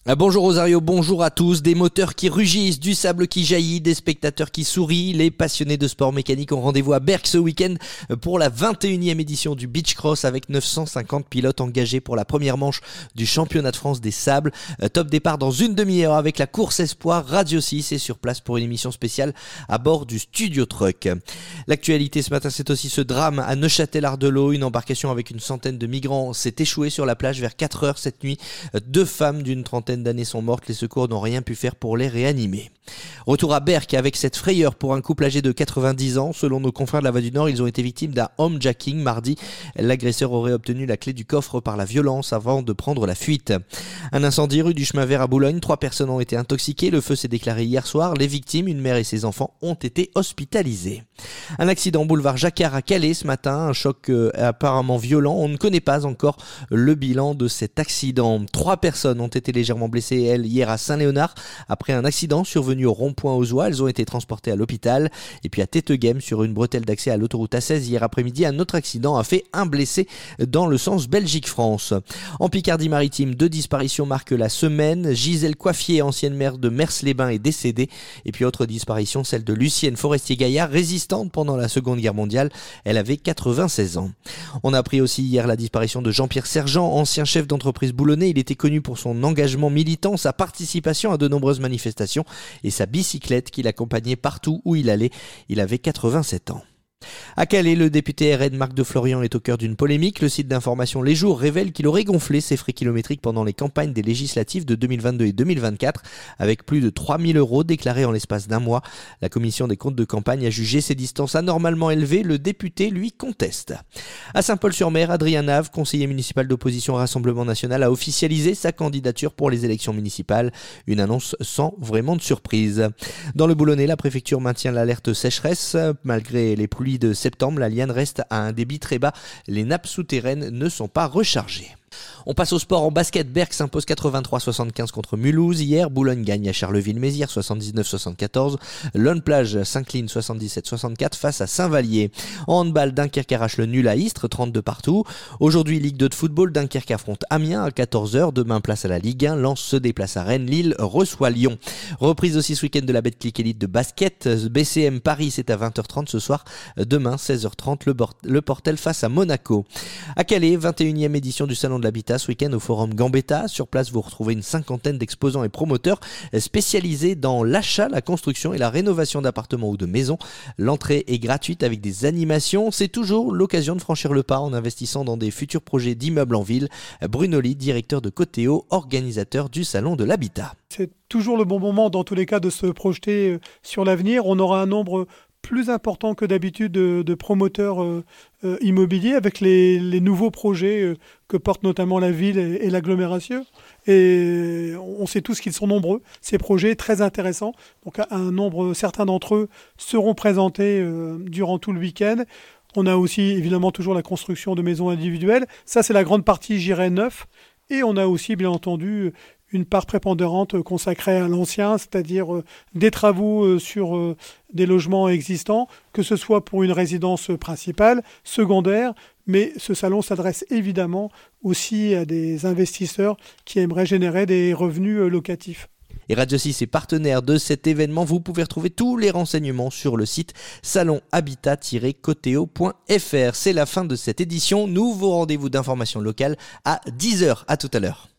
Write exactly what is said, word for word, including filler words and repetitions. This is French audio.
Ah, bonjour Rosario, bonjour à tous. Des moteurs qui rugissent, du sable qui jaillit, des spectateurs qui sourient. Les passionnés de sport mécanique ont rendez-vous à Berck ce week-end pour la vingt et unième édition du Beach Cross avec neuf cent cinquante pilotes engagés pour la première manche du championnat de France des sables. Top départ dans une demi-heure avec la course espoir. Radio six est sur place pour une émission spéciale à bord du Studio Truck. L'actualité ce matin, c'est aussi ce drame à Neuchâtel-Ardelot. Une embarcation avec une centaine de migrants s'est échouée sur la plage vers quatre heures cette nuit. Deux femmes d'une trentaine d'années sont mortes, les secours n'ont rien pu faire pour les réanimer. Retour à Berck avec cette frayeur pour un couple âgé de quatre-vingt-dix ans. Selon nos confrères de la Voix du Nord, ils ont été victimes d'un homejacking mardi. L'agresseur aurait obtenu la clé du coffre par la violence avant de prendre la fuite. Un incendie rue du Chemin Vert à Boulogne. Trois personnes ont été intoxiquées. Le feu s'est déclaré hier soir. Les victimes, une mère et ses enfants, ont été hospitalisés. Un accident boulevard Jacquard à Calais ce matin. Un choc euh, apparemment violent. On ne connaît pas encore le bilan de cet accident. Trois personnes ont été légèrement blessées, elles, hier à Saint-Léonard après un accident survenu au rond-point Auzois. Elles ont été transportées à l'hôpital. Et puis à Téteghem, sur une bretelle d'accès à l'autoroute A seize, hier après-midi, un autre accident a fait un blessé dans le sens Belgique-France. En Picardie-Maritime, deux disparitions marquent la semaine. Gisèle Coiffier, ancienne maire de Mers-les-Bains, est décédée. Et puis autre disparition, celle de Lucienne Forestier-Gaillard, résistante pendant la Seconde Guerre mondiale. Elle avait quatre-vingt-seize ans. On a appris aussi hier la disparition de Jean-Pierre Sergent, ancien chef d'entreprise boulonnais. Il était connu pour son engagement militant, sa participation à de nombreuses manifestations et sa bicyclette qui l'accompagnait partout où il allait. Il avait quatre-vingt-sept ans. À Calais, le député R N Marc de Florian est au cœur d'une polémique. Le site d'information Les Jours révèle qu'il aurait gonflé ses frais kilométriques pendant les campagnes des législatives de deux mille vingt-deux et deux mille vingt-quatre avec plus de trois mille euros déclarés en l'espace d'un mois. La commission des comptes de campagne a jugé ces distances anormalement élevées. Le député, lui, conteste. À Saint-Paul-sur-Mer, Adrien Nave, conseiller municipal d'opposition au Rassemblement national, a officialisé sa candidature pour les élections municipales. Une annonce sans vraiment de surprise. Dans le Boulonnais, la préfecture maintient l'alerte sécheresse. Malgré les pluies de septembre, la Liane reste à un débit très bas. Les nappes souterraines ne sont pas rechargées. On passe au sport en basket. Berck s'impose quatre-vingt-trois à soixante-quinze contre Mulhouse. Hier, Boulogne gagne à Charleville-Mézières soixante-dix-neuf à soixante-quatorze. Lone Plage s'incline soixante-dix-sept à soixante-quatre face à Saint-Vallier. En handball, Dunkerque arrache le nul à Istres, trente-deux partout. Aujourd'hui, Ligue deux de football, Dunkerque affronte Amiens à quatorze heures. Demain, place à la Ligue un. Lens se déplace à Rennes. Lille reçoit Lyon. Reprise aussi ce week-end de la Betclic Elite de basket. B C M Paris, c'est à vingt heures trente ce soir. Demain, seize heures trente, le, Bort- le Portel face à Monaco. À Calais, vingt et unième édition du Salon de l'Habitat ce week-end au Forum Gambetta. Sur place, vous retrouvez une cinquantaine d'exposants et promoteurs spécialisés dans l'achat, la construction et la rénovation d'appartements ou de maisons. L'entrée est gratuite avec des animations. C'est toujours l'occasion de franchir le pas en investissant dans des futurs projets d'immeubles en ville. Bruno Lee, directeur de Coteo, organisateur du Salon de l'Habitat. C'est toujours le bon moment dans tous les cas de se projeter sur l'avenir. On aura un nombre plus important que d'habitude de, de promoteurs euh, euh, immobiliers avec les, les nouveaux projets euh, que porte notamment la ville et, et l'agglomération. Et on sait tous qu'ils sont nombreux, ces projets très intéressants. Donc un nombre certain d'entre eux seront présentés euh, durant tout le week-end. On a aussi évidemment toujours la construction de maisons individuelles. Ça, c'est la grande partie, je dirais, neuf. Et on a aussi, bien entendu, une part prépondérante consacrée à l'ancien, c'est-à-dire des travaux sur des logements existants, que ce soit pour une résidence principale, secondaire, mais ce salon s'adresse évidemment aussi à des investisseurs qui aimeraient générer des revenus locatifs. Et Radio six est partenaire de cet événement. Vous pouvez retrouver tous les renseignements sur le site salon habitat tiret coteo point f r. C'est la fin de cette édition. Nouveau rendez-vous d'information locale à dix heures. À tout à l'heure.